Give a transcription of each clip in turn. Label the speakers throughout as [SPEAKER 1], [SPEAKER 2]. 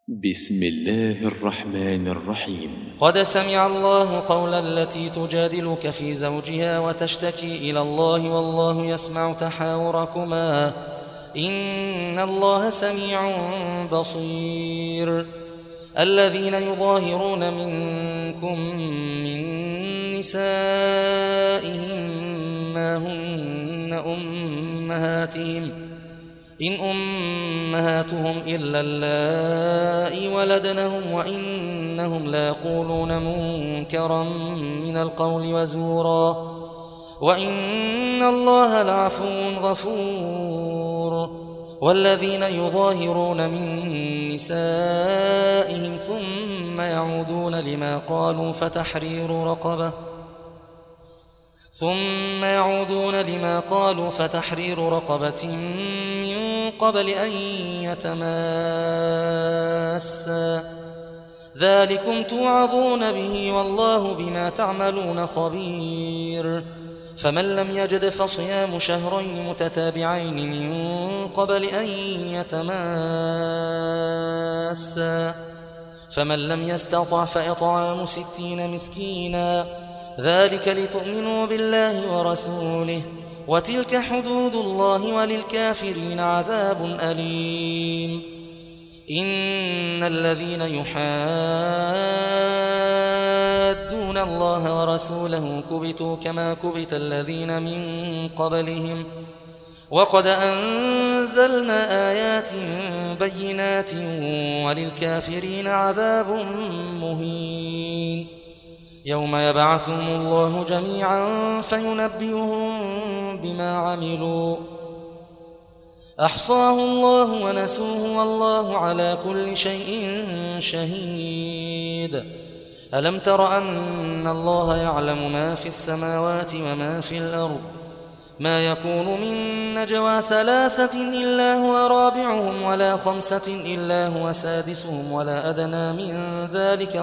[SPEAKER 1] بسم الله الرحمن الرحيم.
[SPEAKER 2] قد سمع الله قول التي تجادلك في زوجها وتشتكي إلى الله والله يسمع تحاوركما إن الله سميع بصير. الذين يظاهرون منكم من نسائهم ما هن أمهاتهم إن أمهاتهم إلا اللائي ولدنهم وإنهم ليقولون منكرا من القول وزورا وإن الله لعفو غفور. والذين يظاهرون من نسائهم ثم يعودون لما قالوا فتحرير رقبة من قبل أن يتماسا ذلكم توعظون به والله بما تعملون خبير. فمن لم يجد فصيام شهرين متتابعين من قبل أن يتماسا فمن لم يستطع فإطعام 60 مسكينا ذلك لتؤمنوا بالله ورسوله وتلك حدود الله وللكافرين عذاب أليم. إن الذين يحادون الله ورسوله كبتوا كما كبت الذين من قبلهم وقد أنزلنا آيات بينات وللكافرين عذاب مهين. يوم يبعثهم الله جميعا فينبئهم بما عملوا أحصاه الله ونسوه والله على كل شيء شهيد. ألم تر أن الله يعلم ما في السماوات وما في الأرض ما يكون من نجوى 3 إلا هو رابعهم ولا 5 إلا هو سادسهم ولا أدنى من ذلك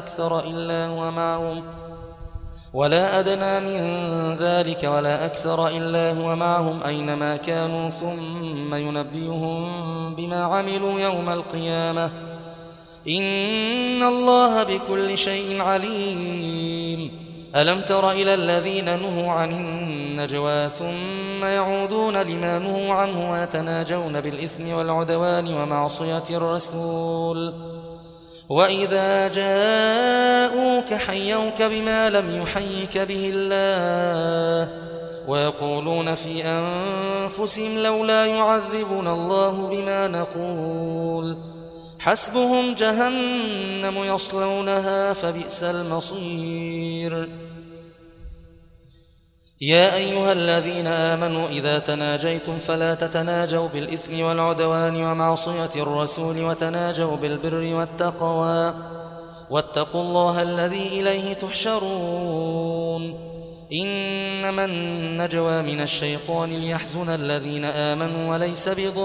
[SPEAKER 2] ولا أكثر إلا هو معهم أينما كانوا ثم ينبئهم بما عملوا يوم القيامة إن الله بكل شيء عليم. ألم تر إلى الذين نهوا عن النجوى ثم يعودون لما نهوا عنه ويتناجون بالإثم والعدوان ومعصية الرسول وإذا جاءوك حيوك بما لم يحيك به الله ويقولون في أنفسهم لولا يعذبنا الله بما نقول حسبهم جهنم يصلونها فبئس المصير. يا أيها الذين آمنوا إذا تناجيتم فلا تتناجوا بالإثم والعدوان ومعصية الرسول وتناجوا بالبر والتقوى واتقوا الله الذي إليه تحشرون. إنما النجوى من الشيطان ليحزن الذين آمنوا وليس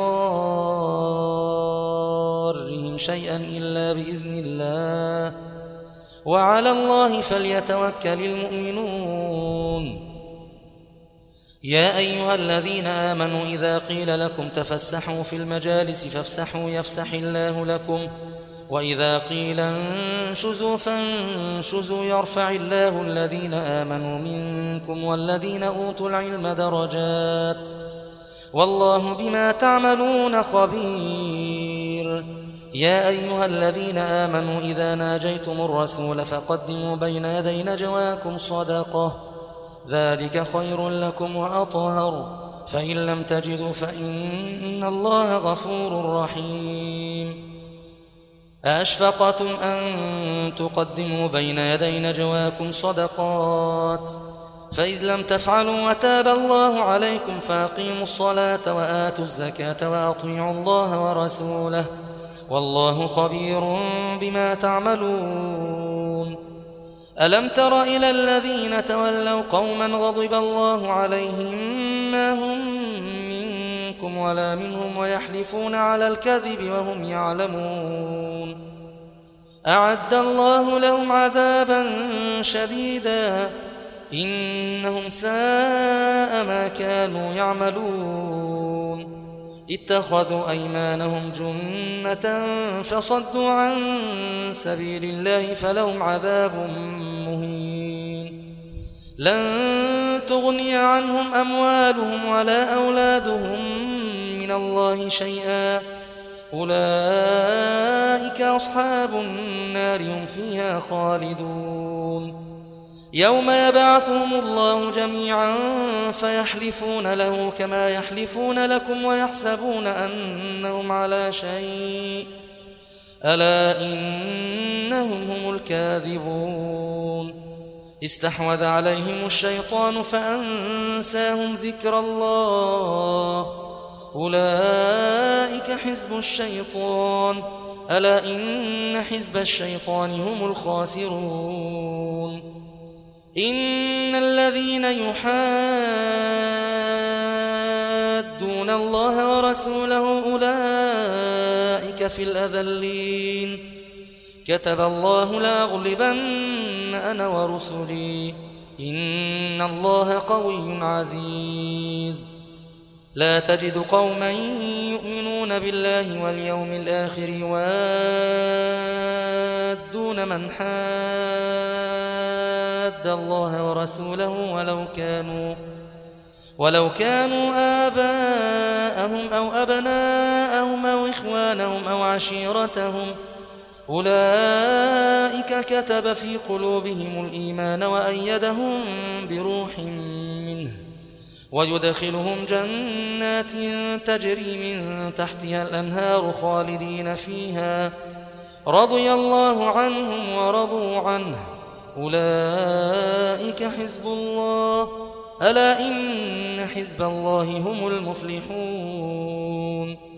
[SPEAKER 2] بضارهم شيئا إلا بإذن الله وعلى الله فليتوكل المؤمنون. يا أيها الذين آمنوا إذا قيل لكم تفسحوا في المجالس فافسحوا يفسح الله لكم وإذا قيل انشزوا فانشزوا يرفع الله الذين آمنوا منكم والذين أوتوا العلم درجات والله بما تعملون خبير. يا أيها الذين آمنوا إذا ناجيتم الرسول فقدموا بين يدي نجواكم صدقة ذلك خير لكم وأطهر فإن لم تجدوا فإن الله غفور رحيم. أأشفقتم أن تقدموا بين يدي نجواكم صدقات فإذ لم تفعلوا وتاب الله عليكم فأقيموا الصلاة وآتوا الزكاة وأطيعوا الله ورسوله والله خبير بما تعملون. ألم تر إلى الذين تولوا قوما غضب الله عليهم ما هم منكم ولا منهم ويحلفون على الكذب وهم يعلمون أعد الله لهم عذابا شديدا إنهم ساء ما كانوا يعملون. اتخذوا أيمانهم جنة فصدوا عن سبيل الله فلهم عذاب مهين. لن تغني عنهم أموالهم ولا أولادهم من الله شيئا، أولئك أصحاب النار هم فيها خالدون. يوم يبعثهم الله جميعا فيحلفون له كما يحلفون لكم ويحسبون أنهم على شيء، ألا إنهم هم الكاذبون. استحوذ عليهم الشيطان فأنساهم ذكر الله، أولئك حزب الشيطان، ألا إن حزب الشيطان هم الخاسرون. إن الذين يحادون الله ورسوله أولئك في الأذلين. كتب الله لأغلبن أنا ورسلي، إن الله قوي عزيز. لا تجد قوما يؤمنون بالله واليوم الآخر يوادون من حاد الله ورسوله ولو كانوا آباءهم أو أبناءهم أو إخوانهم أو عشيرتهم، أولئك كتب في قلوبهم الإيمان وأيدهم بروح منه، ويدخلهم جنات تجري من تحتها الأنهار خالدين فيها، رضي الله عنهم ورضوا عنه، أولئك حزب الله، ألا إن حزب الله هم المفلحون.